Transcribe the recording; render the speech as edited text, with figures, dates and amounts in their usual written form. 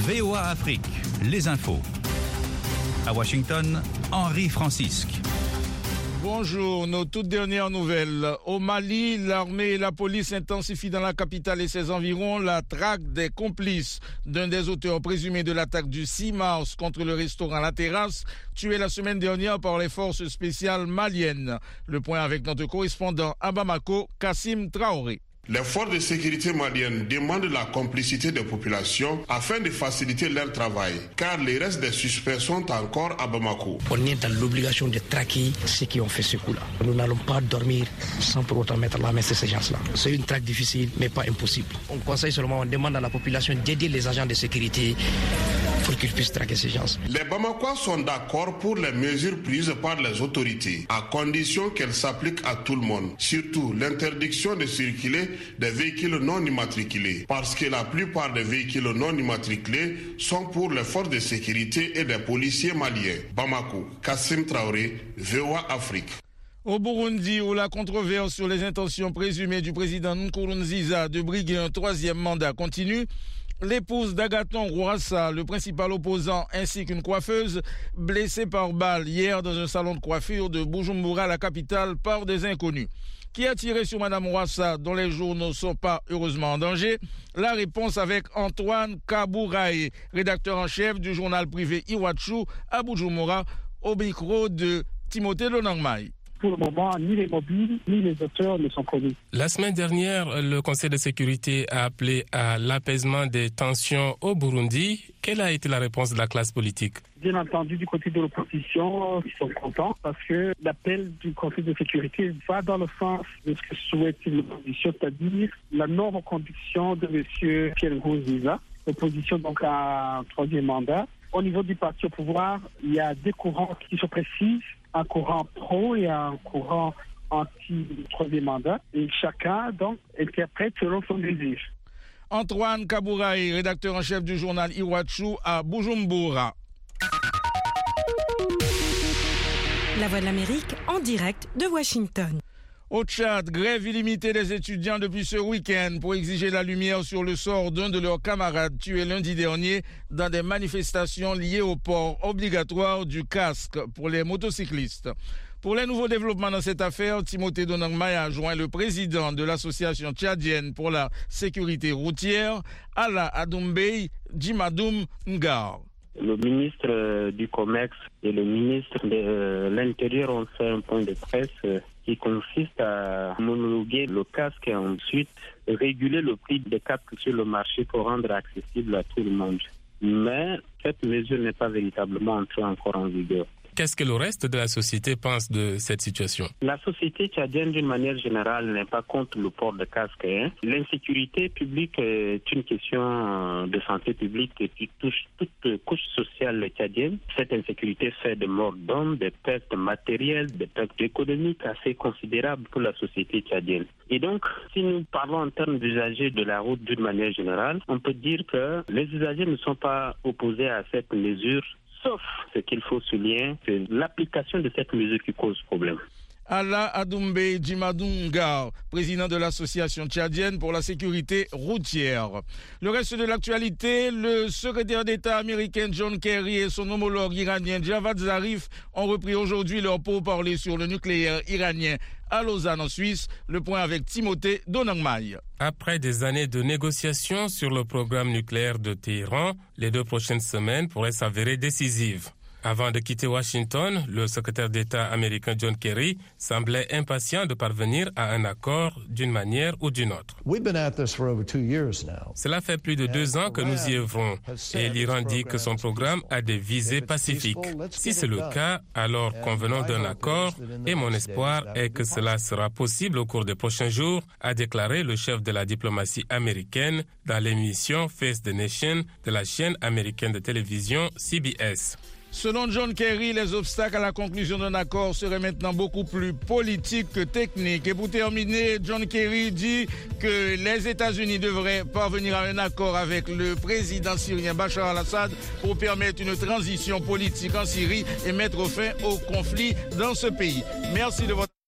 VOA Afrique, les infos. À Washington, Henri Francisque. Bonjour, nos toutes dernières nouvelles. Au Mali, l'armée et la police intensifient dans la capitale et ses environs la traque des complices d'un des auteurs présumés de l'attaque du 6 mars contre le restaurant La Terrasse, tué la semaine dernière par les forces spéciales maliennes. Le point avec notre correspondant à Bamako, Kassim Traoré. Les forces de sécurité maliennes demandent la complicité des populations afin de faciliter leur travail, car les restes des suspects sont encore à Bamako. On est dans l'obligation de traquer ceux qui ont fait ce coup-là. Nous n'allons pas dormir sans pour autant mettre la main sur ces gens-là. C'est une traque difficile, mais pas impossible. On conseille seulement, on demande à la population d'aider les agents de sécurité pour qu'ils puissent traquer ces gens. Les Bamakois sont d'accord pour les mesures prises par les autorités, à condition qu'elles s'appliquent à tout le monde. Surtout l'interdiction de circuler des véhicules non immatriculés, parce que la plupart des véhicules non immatriculés sont pour les forces de sécurité et des policiers maliens. Bamako, Kassim Traoré, VOA Afrique. Au Burundi, où la controverse sur les intentions présumées du président Nkurunziza de briguer un troisième mandat continue, l'épouse d'Agathon Rwasa, le principal opposant, ainsi qu'une coiffeuse, blessée par balle hier dans un salon de coiffure de Bujumbura, la capitale, par des inconnus. Qui a tiré sur Mme Rwasa, dont les journaux ne sont pas heureusement en danger? La réponse avec Antoine Kabouraye, rédacteur en chef du journal privé Iwachu à Bujumbura, au micro de Timothée Lonangmai. Pour le moment, ni les mobiles, ni les auteurs ne sont connus. La semaine dernière, le Conseil de sécurité a appelé à l'apaisement des tensions au Burundi. Quelle a été la réponse de la classe politique? Bien entendu, du côté de l'opposition, ils sont contents parce que l'appel du Conseil de sécurité va dans le sens de ce que souhaite l'opposition, c'est-à-dire la non-reconduction de M. Pierre Nkurunziza, l'opposition donc à un troisième mandat. Au niveau du parti au pouvoir, il y a deux courants qui se précisent, un courant pro et un courant anti-troisième mandat. Et chacun, donc, interprète selon son désir. Antoine Kabouraye, rédacteur en chef du journal Iwachu à Bujumbura. La Voix de l'Amérique en direct de Washington. Au Tchad, grève illimitée des étudiants depuis ce week-end pour exiger la lumière sur le sort d'un de leurs camarades tué lundi dernier dans des manifestations liées au port obligatoire du casque pour les motocyclistes. Pour les nouveaux développements dans cette affaire, Timothée Donangmai a joint le président de l'association tchadienne pour la sécurité routière, Alla Adumbey Djimadoum Ngar. Le ministre du Commerce et le ministre de l'Intérieur ont fait un point de presse qui consiste à homologuer le casque et ensuite réguler le prix des casques sur le marché pour rendre accessible à tout le monde. Mais cette mesure n'est pas véritablement entrée encore en vigueur. Qu'est-ce que le reste de la société pense de cette situation? La société tchadienne, d'une manière générale, n'est pas contre le port de casque. L'insécurité publique est une question de santé publique qui touche toute couche sociale tchadienne. Cette insécurité fait des morts d'hommes, des pertes matérielles, des pertes économiques assez considérables pour la société tchadienne. Et donc, si nous parlons en termes d'usagers de la route d'une manière générale, on peut dire que les usagers ne sont pas opposés à cette mesure. Sauf ce qu'il faut souligner, c'est l'application de cette mesure qui cause problème. Alla Adumbey Djimadoum Ngar, président de l'association tchadienne pour la sécurité routière. Le reste de l'actualité, le secrétaire d'État américain John Kerry et son homologue iranien Javad Zarif ont repris aujourd'hui leur pourparlers sur le nucléaire iranien à Lausanne en Suisse. Le point avec Timothée Donangmai. Après des années de négociations sur le programme nucléaire de Téhéran, les 2 prochaines semaines pourraient s'avérer décisives. Avant de quitter Washington, le secrétaire d'État américain John Kerry semblait impatient de parvenir à un accord d'une manière ou d'une autre. Cela fait plus de 2 ans que nous y œuvrons et l'Iran dit que son programme a des visées pacifiques. Si c'est le cas, alors convenons d'un accord et mon espoir est que cela sera possible au cours des prochains jours, a déclaré le chef de la diplomatie américaine dans l'émission Face the Nation de la chaîne américaine de télévision CBS. Selon John Kerry, les obstacles à la conclusion d'un accord seraient maintenant beaucoup plus politiques que techniques. Et pour terminer, John Kerry dit que les États-Unis devraient parvenir à un accord avec le président syrien Bachar al-Assad pour permettre une transition politique en Syrie et mettre fin au conflit dans ce pays. Merci de votre